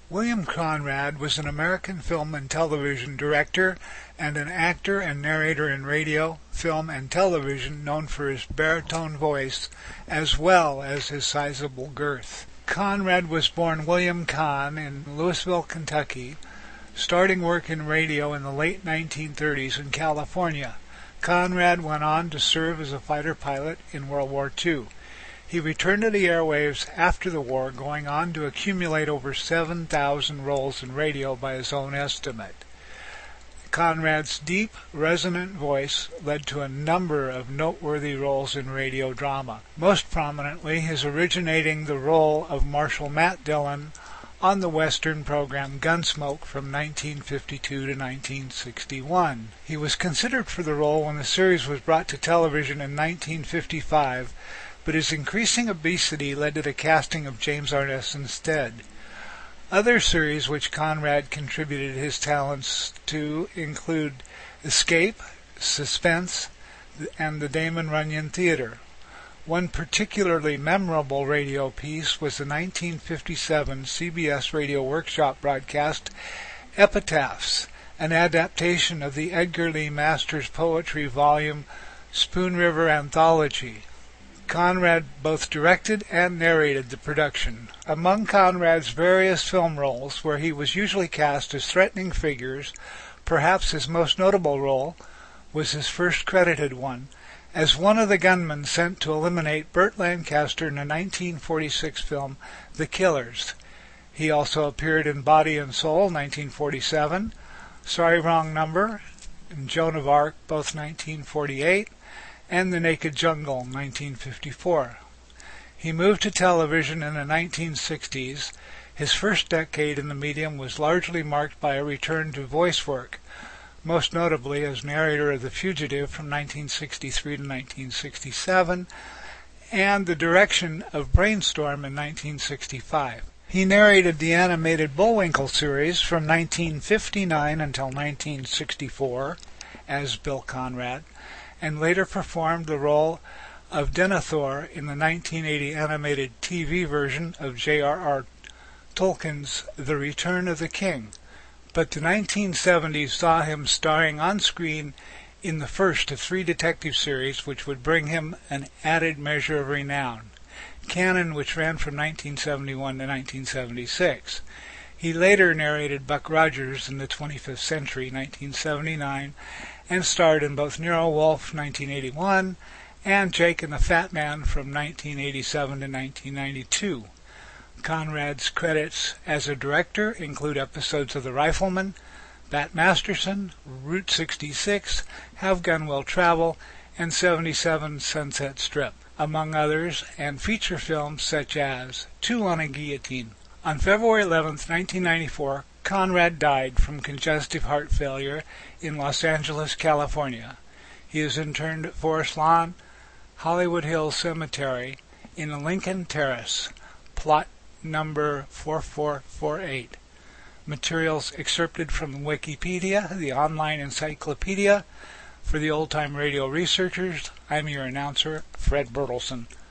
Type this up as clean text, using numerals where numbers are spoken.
William Conrad was an American film and television director and an actor and narrator in radio, film, and television known for his baritone voice as well as his sizable girth. Conrad was born William Kahn in Louisville, Kentucky, starting work in radio in the late 1930s in California. Conrad went on to serve as a fighter pilot in World War II. He returned to the airwaves after the war, going on to accumulate over 7,000 roles in radio by his own estimate. Conrad's deep, resonant voice led to a number of noteworthy roles in radio drama, most prominently his originating the role of Marshal Matt Dillon on the Western program Gunsmoke from 1952 to 1961. He was considered for the role when the series was brought to television in 1955, but his increasing obesity led to the casting of James Arness instead. Other series which Conrad contributed his talents to include Escape, Suspense, and the Damon Runyon Theater. One particularly memorable radio piece was the 1957 CBS Radio Workshop broadcast Epitaphs, an adaptation of the Edgar Lee Masters poetry volume Spoon River Anthology. Conrad both directed and narrated the production. Among Conrad's various film roles, where he was usually cast as threatening figures, perhaps his most notable role was his first credited one, as one of the gunmen sent to eliminate Burt Lancaster in the 1946 film The Killers. He also appeared in Body and Soul, 1947, Sorry Wrong Number, and Joan of Arc, both 1948, and The Naked Jungle, 1954. He moved to television in the 1960s. His first decade in the medium was largely marked by a return to voice work, most notably as narrator of The Fugitive from 1963 to 1967, and the direction of Brainstorm in 1965. He narrated the animated Bullwinkle series from 1959 until 1964 as Bill Conrad, and later performed the role of Denethor in the 1980 animated TV version of J.R.R. Tolkien's The Return of the King. But the 1970s saw him starring on screen in the first of 3 detective series which would bring him an added measure of renown, Cannon, which ran from 1971 to 1976. He later narrated Buck Rogers in the 25th Century, 1979, and starred in both Nero Wolfe, 1981, and Jake and the Fat Man from 1987 to 1992. Conrad's credits as a director include episodes of The Rifleman, Bat Masterson, Route 66, Have Gun Will Travel, and 77 Sunset Strip, among others, and feature films such as Two on a Guillotine. On February 11, 1994, Conrad died from congestive heart failure in Los Angeles, California. He is interred at Forest Lawn, Hollywood Hills Cemetery in Lincoln Terrace, plot number 4448. Materials excerpted from Wikipedia, the online encyclopedia for the old-time radio researchers. I'm your announcer, Fred Bertelson.